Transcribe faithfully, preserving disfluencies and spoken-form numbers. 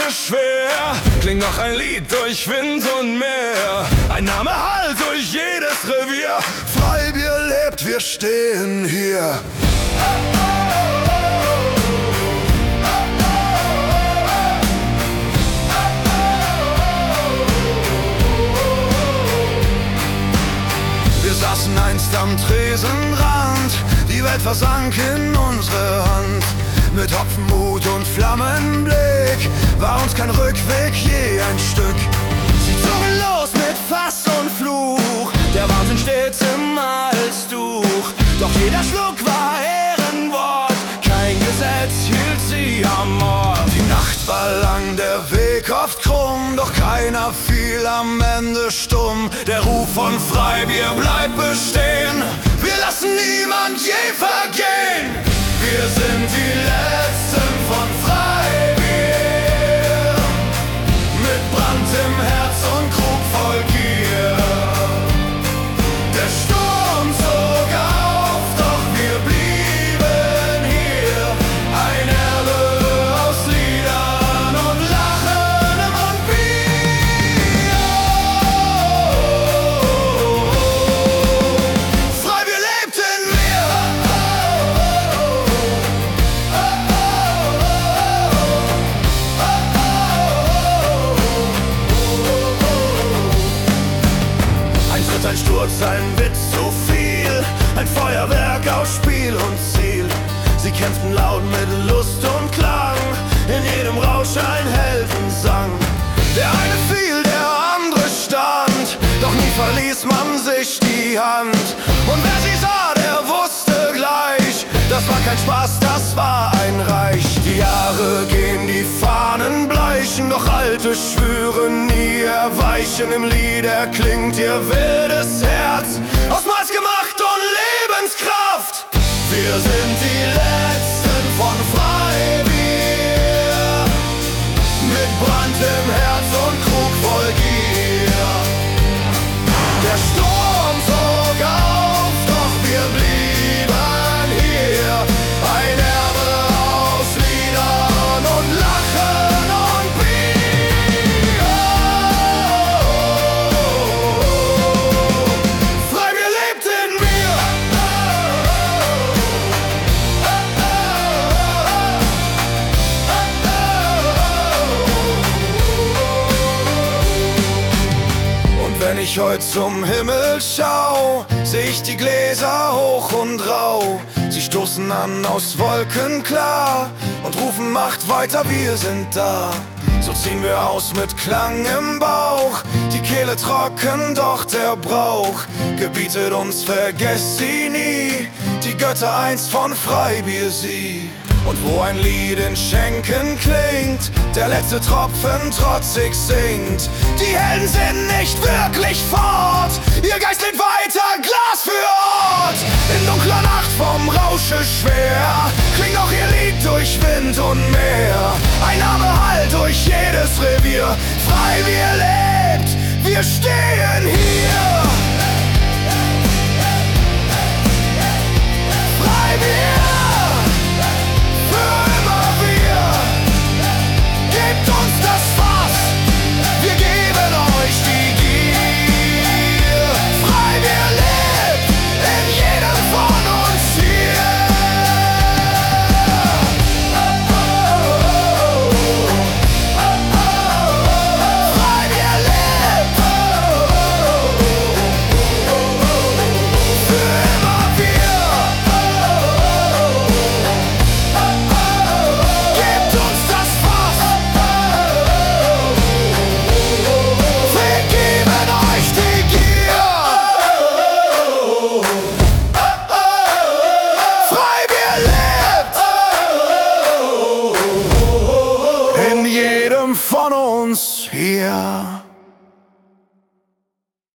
schwer, klingt noch ein Lied durch Wind und Meer. Ein Name hallt durch jedes Revier. Freibier lebt, wir stehen hier. Wir saßen einst am Tresenrand, die Welt versank in unsere Hand. Mit Hopfenmut und Flammenblick war uns kein Rückweg je ein Stück. Sie zogen los mit Fass und Fluch, der Wahnsinn stets im Halstuch. Doch jeder Schluck war Ehrenwort, kein Gesetz hielt sie am Ort. Die Nacht war lang, der Weg oft krumm, doch keiner fiel am Ende stumm. Der Ruf von Freibier bleibt bestehen, wir lassen niemand je vergehen. Wir sind die Letzten von Freibier, mit Brand im Herz und Krug voll Gier. Der Sturm zog auf, doch wir blieben hier. Ein Erbe aus Liedern und Lachen und Bier. Freibier lebt in mir. Ein Sturz, ein Witz zu viel, ein Feuerwerk aus Spiel und Ziel. Sie kämpften laut mit Lust und Klang, in jedem Rausch ein Heldensang. Der eine fiel, der andere stand, doch nie verließ man sich die Hand. Und wer sie sah, der wusste gleich, das war kein Spaß, das war ein Reich. Die Jahre gehen, die Fahnen bleichen, doch alte Schwüre nie erweichen. Im Lied erklingt ihr wildes Herz, aus Malz gemacht und Lebenskraft. Wir sind die Letzten von Freibier, mit Brand im Herz und Krug voll Gier. Der Sturm zog auf, doch wir blieben hier. Ein Erbe aus Liedern und Lachen und Bier. Freibier lebt in mir. Und wenn ich heute zum Himmel schau, seh ich die Gläser hoch und rau. Sie stoßen an aus Wolken klar und rufen, macht weiter, wir sind da. So ziehen wir aus mit Klang im Bauch, die Kehle trocken, doch der Brauch gebietet uns, vergesst sie nie, die Götter einst von Freibier sie. Und wo ein Lied in Schenken klingt, der letzte Tropfen trotzig singt. Die Helden sind nicht wirklich fort, ihr Geist lebt weiter, Glas für Ort. In dunkler Nacht vom Rausche schwer, klingt auch ihr Lied durch Wind und Meer. Ein Name hallt durch jedes Revier, Freibier lebt, wir stehen hier. Freibier! Von uns hier.